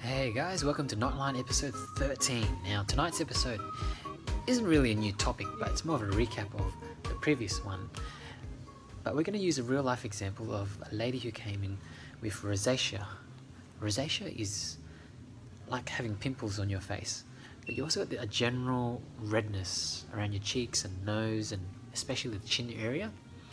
Hey guys, welcome to Nightline episode 13. Now, tonight's episode isn't really a new topic, but it's more of a recap of the previous one. But we're going to use a real life example of a lady who came in with rosacea. Rosacea is like having pimples on your face, but you also got a general redness around your cheeks and nose, and especially the chin area.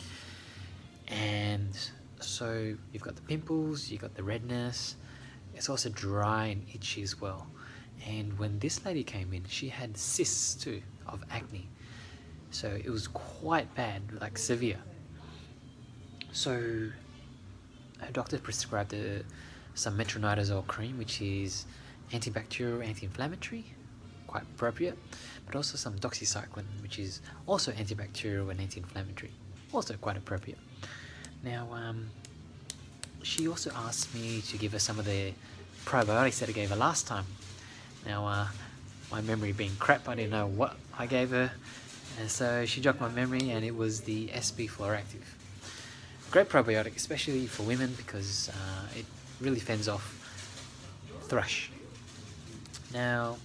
And so you've got the pimples, you've got the redness. It's also dry and itchy as well. And when this lady came in, she had cysts too of acne. So it was quite bad, like severe. So her doctor prescribed her some metronidazole cream, which is antibacterial, anti-inflammatory, quite appropriate, but also some doxycycline, which is also antibacterial and anti-inflammatory, also quite appropriate. Now, she also asked me to give her some of the probiotics that I gave her last time. Now, my memory being crap, I didn't know what I gave her, and so she jogged my memory, and it was the SB Floractive. Great probiotic, especially for women, because it really fends off thrush. Now,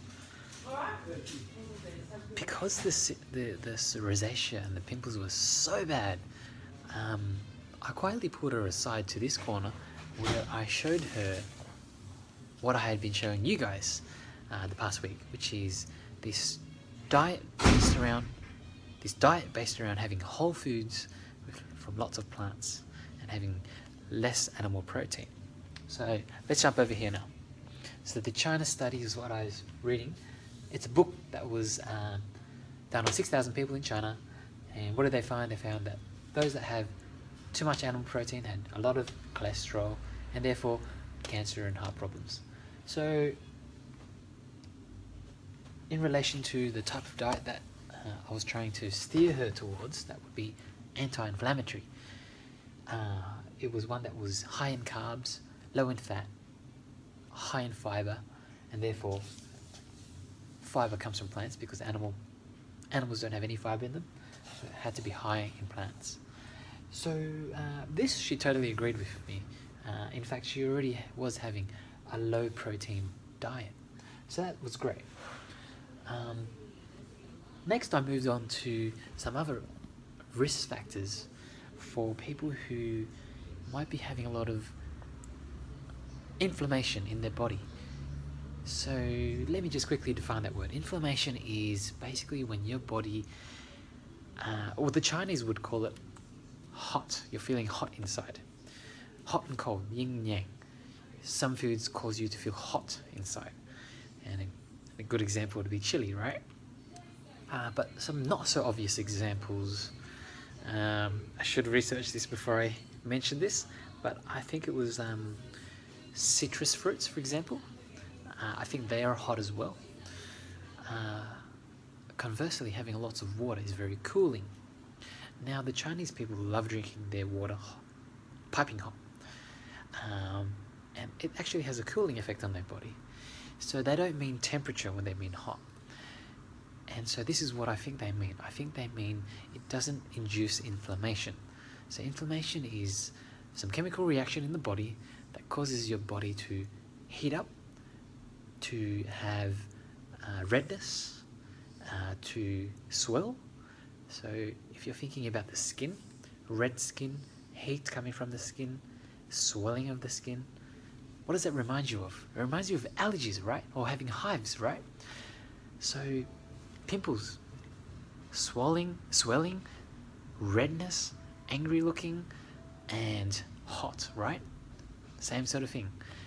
because the rosacea and the pimples were so bad, I quietly put her aside to this corner where I showed her what I had been showing you guys the past week, which is this diet based around having whole foods from lots of plants and having less animal protein. So let's jump over here now. So the China study is what I was reading. It's a book that was done on 6,000 people in China, and what did they find? They found that those that have too much animal protein had a lot of cholesterol and therefore cancer and heart problems. So in relation to the type of diet that I was trying to steer her towards, that would be anti-inflammatory. It was one that was high in carbs, low in fat, high in fiber, and therefore fiber comes from plants because animals don't have any fiber in them, so it had to be high in plants. So this she totally agreed with me. In fact, she already was having a low protein diet, so that was great. Next I moved on to some other risk factors for people who might be having a lot of inflammation in their body. So let me just quickly define that word. Inflammation is basically when your body, or the Chinese would call it hot. You're feeling hot inside. Hot and cold, yin and yang. Some foods cause you to feel hot inside. And a good example would be chili, right? But some not so obvious examples. I should research this before I mention this, but I think it was citrus fruits, for example. I think they are hot as well. Conversely, having lots of water is very cooling. Now, the Chinese people love drinking their water piping hot, and it actually has a cooling effect on their body. So they don't mean temperature when they mean hot. And so this is what I think they mean. I think they mean it doesn't induce inflammation. So inflammation is some chemical reaction in the body that causes your body to heat up, to have redness, to swell. So if you're thinking about the skin, red skin, heat coming from the skin, swelling of the skin, what does that remind you of? It reminds you of allergies, right? Or having hives, right? So pimples, swelling, redness, angry looking, and hot, right? Same sort of thing.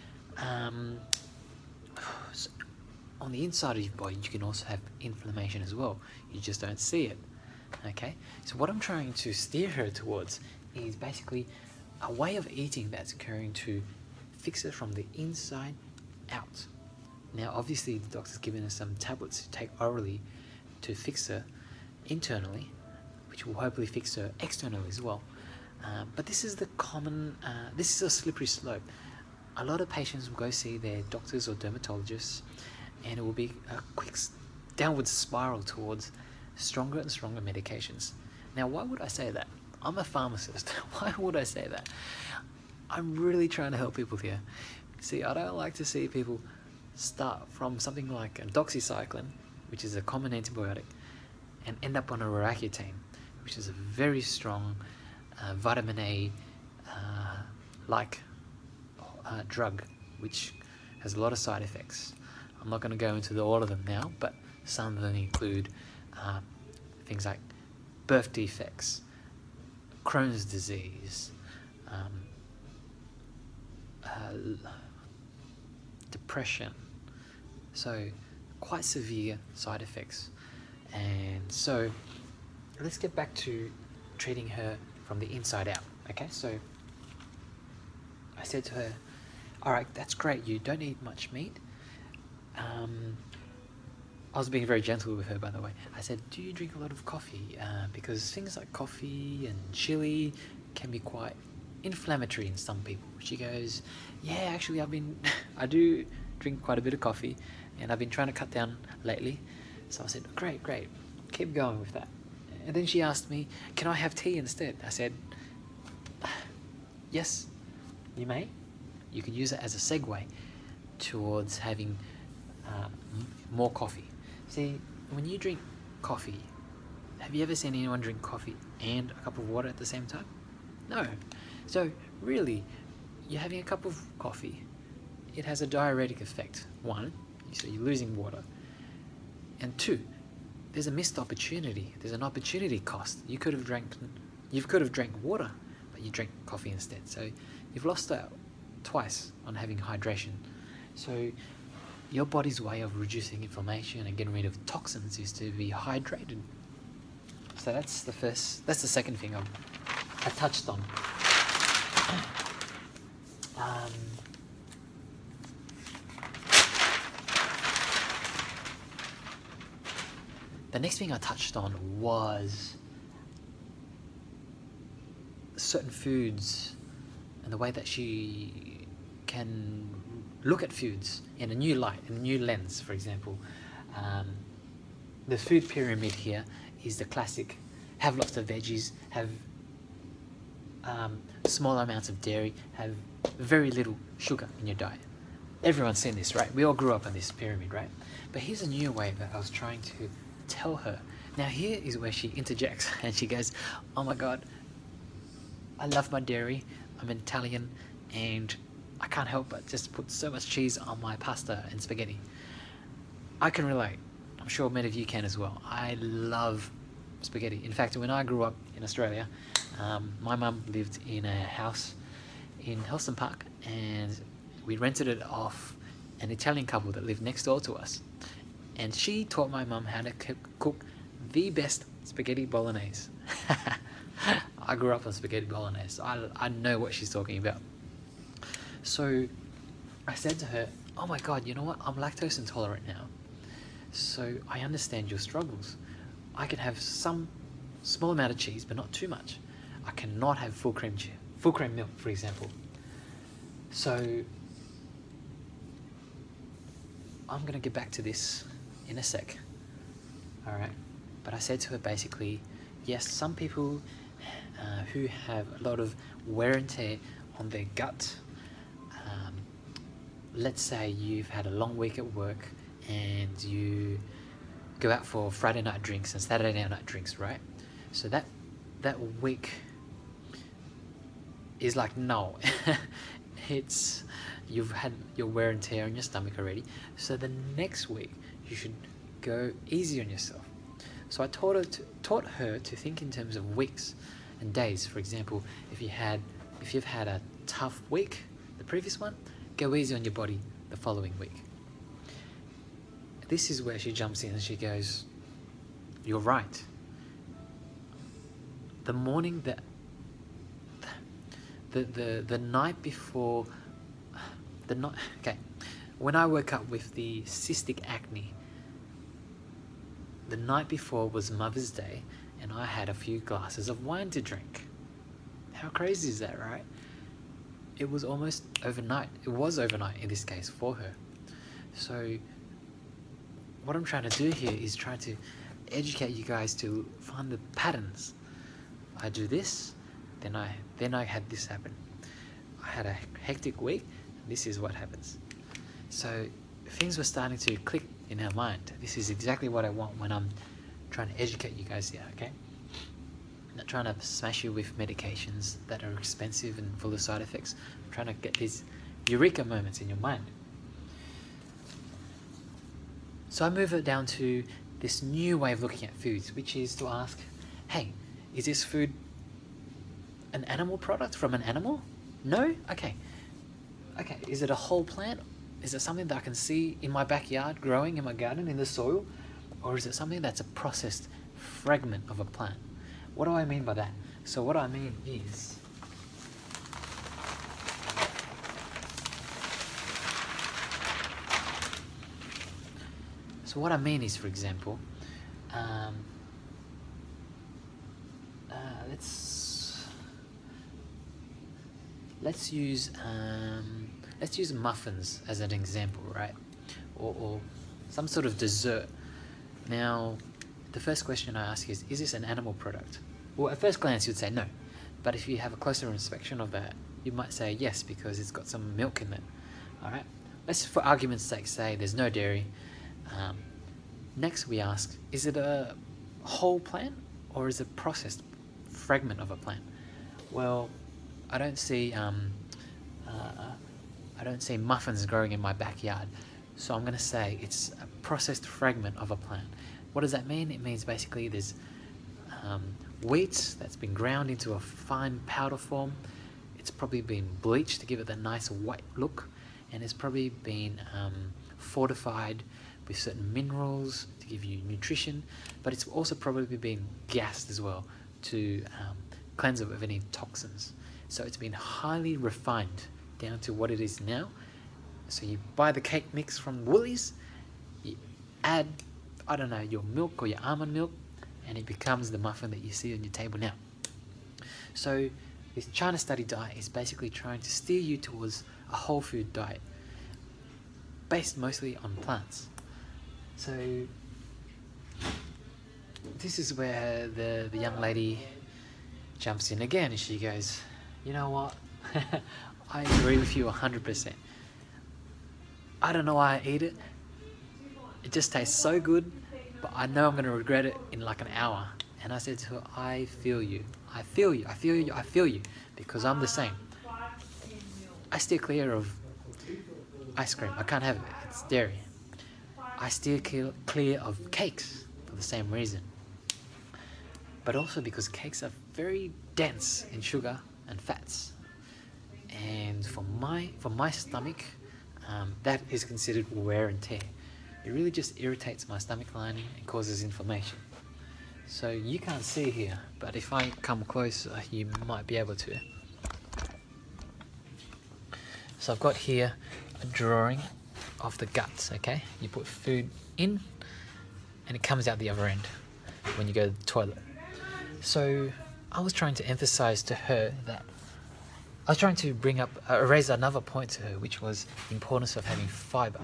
So on the inside of your body, you can also have inflammation as well. You just don't see it. Okay, so what I'm trying to steer her towards is basically a way of eating that's going to fix it from the inside out. Now, obviously, the doctor's given us some tablets to take orally to fix her internally, which will hopefully fix her externally as well. But this is this is a slippery slope. A lot of patients will go see their doctors or dermatologists, and it will be a quick downward spiral towards stronger and stronger medications. Now, why would I say that? I'm a pharmacist. Why would I say that? I'm really trying to help people here. See, I don't like to see people start from something like a doxycycline, which is a common antibiotic, and end up on a Roaccutane, which is a very strong vitamin A like drug, which has a lot of side effects. I'm not going to go into all of them now, but some of them include things like birth defects, Crohn's disease, depression, so quite severe side effects. And so let's get back to treating her from the inside out. Okay, so I said to her, all right, that's great, you don't eat much meat. I was being very gentle with her, by the way. I said, do you drink a lot of coffee? Because things like coffee and chili can be quite inflammatory in some people. She goes, yeah, actually I do drink quite a bit of coffee, and I've been trying to cut down lately. So I said, great, keep going with that. And then she asked me, can I have tea instead? I said, yes, you may. You could use it as a segue towards having more coffee. See, when you drink coffee, have you ever seen anyone drink coffee and a cup of water at the same time? No. So really, you're having a cup of coffee, it has a diuretic effect. One, so you're losing water. And two, there's a missed opportunity. There's an opportunity cost. You could have drank water, but you drank coffee instead. So you've lost out twice on having hydration. So your body's way of reducing inflammation and getting rid of toxins is to be hydrated. So that's the second thing I touched on. The next thing I touched on was certain foods and the way that she can look at foods in a new light, in a new lens. For example, the food pyramid here is the classic: have lots of veggies, have small amounts of dairy, have very little sugar in your diet. Everyone's seen this, right? We all grew up on this pyramid, right? But here's a new way that I was trying to tell her. Now here is where she interjects and she goes, oh my god, I love my dairy, I'm Italian, and I can't help but just put so much cheese on my pasta and spaghetti. I can relate. I'm sure many of you can as well. I love spaghetti. In fact, when I grew up in Australia, my mum lived in a house in Helston Park, and we rented it off an Italian couple that lived next door to us. And she taught my mum how to cook the best spaghetti bolognese. I grew up on spaghetti bolognese. I know what she's talking about. So I said to her, oh my god, you know what? I'm lactose intolerant now. So I understand your struggles. I can have some small amount of cheese, but not too much. I cannot have full cream milk, for example. So I'm going to get back to this in a sec. Alright? But I said to her basically, yes, some people who have a lot of wear and tear on their gut, let's say you've had a long week at work and you go out for Friday night drinks and Saturday night drinks, right? So that week is like no. You've had your wear and tear on your stomach already. So the next week you should go easy on yourself. So I taught her to think in terms of weeks and days. For example, if you've had a tough week, the previous one, go easy on your body the following week. This is where she jumps in and she goes, you're right. The morning that the night before when I woke up with the cystic acne, the night before was Mother's Day and I had a few glasses of wine to drink. How crazy is that, right? It was almost overnight. It was overnight in this case for her. So what I'm trying to do here is try to educate you guys to find the patterns. I do this, then I had this happen. I had a hectic week, and this is what happens. So things were starting to click in her mind. This is exactly what I want when I'm trying to educate you guys here, okay? I'm not trying to smash you with medications that are expensive and full of side effects. I'm trying to get these eureka moments in your mind. So I move it down to this new way of looking at foods, which is to ask, hey, is this food an animal product from an animal? No? Okay. Okay, is it a whole plant? Is it something that I can see in my backyard growing in my garden in the soil? Or is it something that's a processed fragment of a plant? What do I mean by that? So what I mean is, for example, let's use muffins as an example, right? Or some sort of dessert. Now, the first question I ask is this an animal product? Well, at first glance, you'd say no. But if you have a closer inspection of that, you might say yes, because it's got some milk in it. All right? Let's, for argument's sake, say there's no dairy. Next, we ask, is it a whole plant or is it a processed fragment of a plant? Well, I don't see muffins growing in my backyard, so I'm going to say it's a processed fragment of a plant. What does that mean? It means basically there's wheat that's been ground into a fine powder form. It's probably been bleached to give it that nice white look, and it's probably been fortified with certain minerals to give you nutrition, but it's also probably been gassed as well to cleanse it of any toxins. So it's been highly refined down to what it is now. So you buy the cake mix from Woolies, you add, I don't know, your milk or your almond milk, and it becomes the muffin that you see on your table now. So this China Study diet is basically trying to steer you towards a whole food diet based mostly on plants. So this is where the young lady jumps in again, and she goes, you know what, I agree with you 100%. I don't know why I eat it. It just tastes so good, but I know I'm going to regret it in like an hour. And I said to her, I feel you. I feel you. I feel you. I feel you. Because I'm the same. I steer clear of ice cream. I can't have it. It's dairy. I steer clear of cakes for the same reason. But also because cakes are very dense in sugar and fats. And for my stomach, that is considered wear and tear. It really just irritates my stomach lining and causes inflammation. So you can't see here, but if I come closer, you might be able to. So I've got here a drawing of the guts, okay? You put food in, and it comes out the other end when you go to the toilet. So I was trying to emphasize to her that I was trying to raise another point to her, which was the importance of having fiber.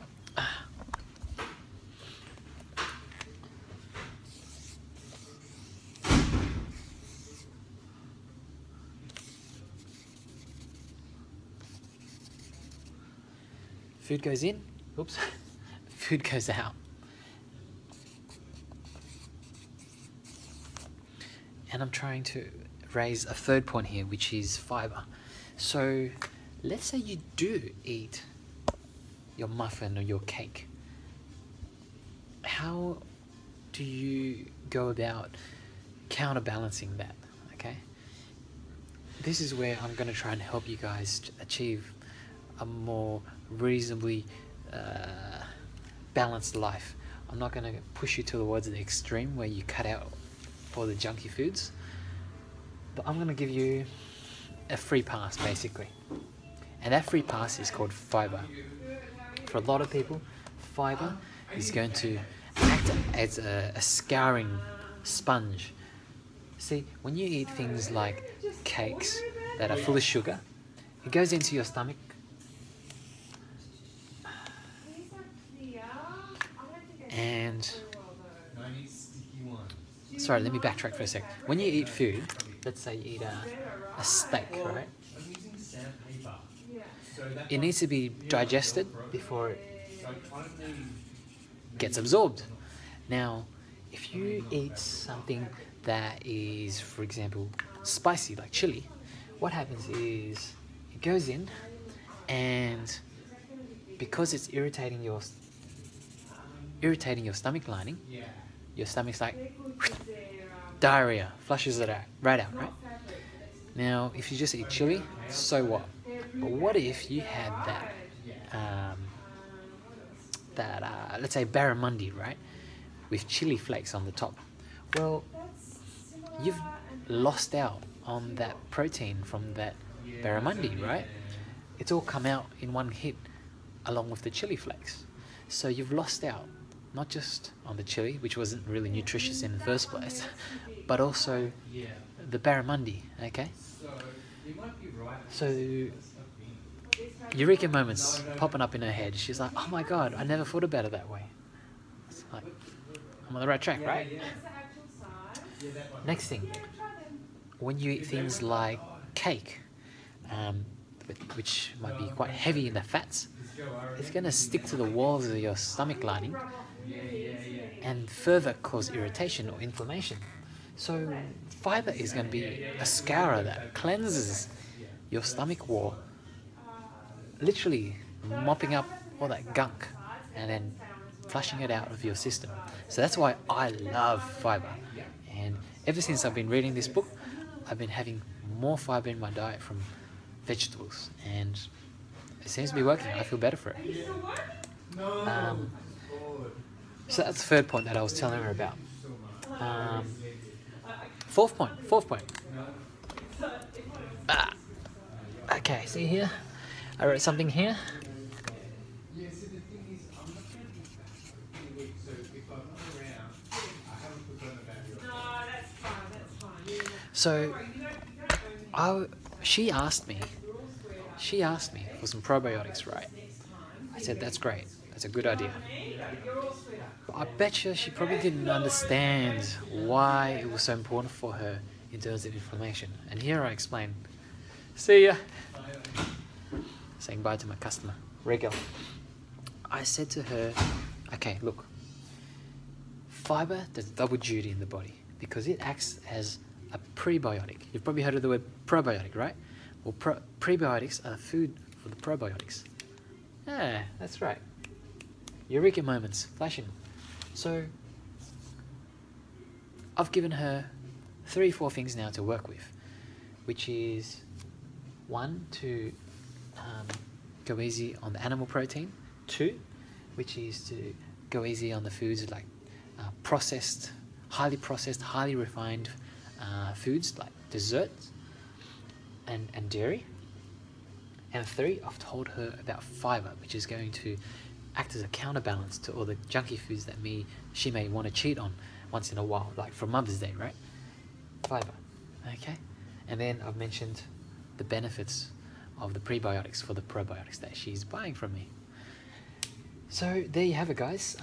Food goes in, oops, food goes out. And I'm trying to raise a third point here, which is fiber. So let's say you do eat your muffin or your cake. How do you go about counterbalancing that, okay? This is where I'm going to try and help you guys achieve a more reasonably balanced life. I'm not going to push you towards the extreme where you cut out all the junky foods, but I'm going to give you a free pass basically, and that free pass is called fiber. For a lot of people, fiber is going to act as a scouring sponge. See, when you eat things like cakes that are full of sugar, it goes into your stomach and sorry, let me backtrack for a sec. When you eat food, let's say you eat a steak, right? It needs to be digested before gets absorbed. Now, if you eat something that is, for example, spicy like chili, what happens is it goes in, and because it's irritating your stomach lining, your stomach's like diarrhea, flushes it out, right? Now, if you just eat chili, so what? But what if you had um, let's say barramundi, right, with chili flakes on the top? Well, you've lost out on that protein from that barramundi, right? It's all come out in one hit along with the chili flakes. So you've lost out not just on the chili, which wasn't really nutritious in the first place, but also the barramundi, okay? So eureka moments popping up in her head. She's like, oh my god, I never thought about it that way. It's like, I'm on the right track, right? Next thing, when you eat things like cake, which might be quite heavy in the fats, it's going to stick to the walls of your stomach lining and further cause irritation or inflammation. So fiber is going to be a scourer that cleanses your stomach wall, literally mopping up all that gunk and then flushing it out of your system. So that's why I love fiber. And ever since I've been reading this book, I've been having more fiber in my diet from vegetables, and it seems to be working. I feel better for it. So that's the third point that I was telling her about. Fourth point. Okay, see here? I wrote something here. So, she asked me for some probiotics, right? I said, that's great. That's a good idea. But I bet you she probably didn't understand why it was so important for her in terms of inflammation. And here I explain. See ya. Saying bye to my customer. Regular. I said to her, okay, look. Fiber does double duty in the body because it acts as a prebiotic. You've probably heard of the word probiotic, right? Well, prebiotics are food for the probiotics. Yeah, that's right. Eureka moments, flashing. So, I've given her 3-4 things now to work with, which is 1, to go easy on the animal protein. 2, which is to go easy on the foods like highly refined foods like desserts and dairy. And 3, I've told her about fiber, which is going to act as a counterbalance to all the junky foods that she may want to cheat on once in a while, like for Mother's Day, right? Fiber, okay? And then I've mentioned the benefits of the prebiotics for the probiotics that she's buying from me. So there you have it, guys.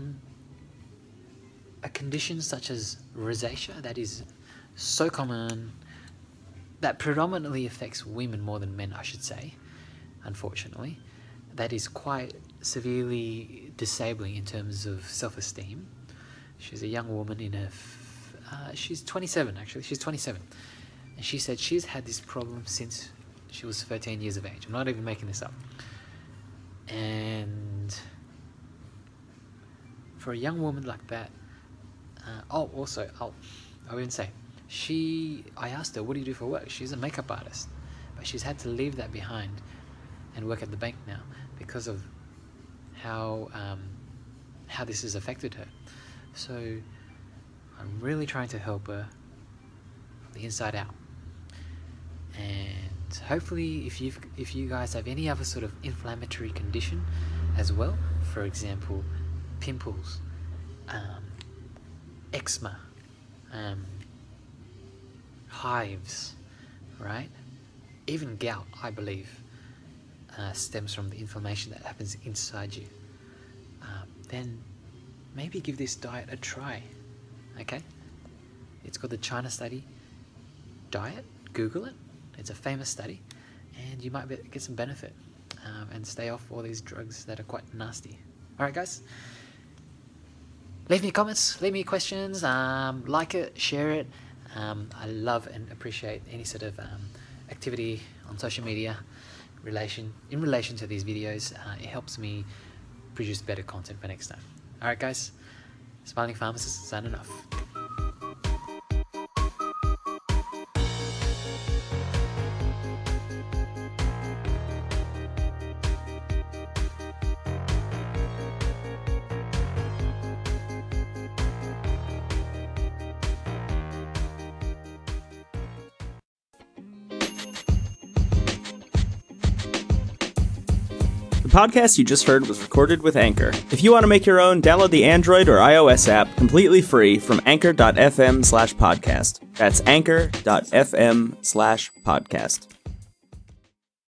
A condition such as rosacea that is so common, that predominantly affects women more than men, I should say, unfortunately, that is quite severely disabling in terms of self-esteem. She's a young woman in her, she's 27 actually, she's 27. And she said she's had this problem since she was 13 years of age. I'm not even making this up. And for a young woman like that, I wouldn't say, I asked her, what do you do for work? She's a makeup artist, but she's had to leave that behind and work at the bank now because of how this has affected her. So I'm really trying to help her from the inside out. And hopefully if you guys have any other sort of inflammatory condition as well, for example, pimples, eczema, hives, right? Even gout, I believe, stems from the inflammation that happens inside you. Then maybe give this diet a try, okay? It's called the China Study Diet. Google it. It's a famous study, and you might get some benefit and stay off all these drugs that are quite nasty. Alright, guys. Leave me comments, leave me questions, like it, share it. I love and appreciate any sort of activity on social media in relation to these videos. It helps me produce better content for next time. Alright, guys. Smiling Pharmacist signing off. The podcast you just heard was recorded with Anchor. If you want to make your own, download the Android or iOS app completely free from anchor.fm/podcast. That's anchor.fm/podcast.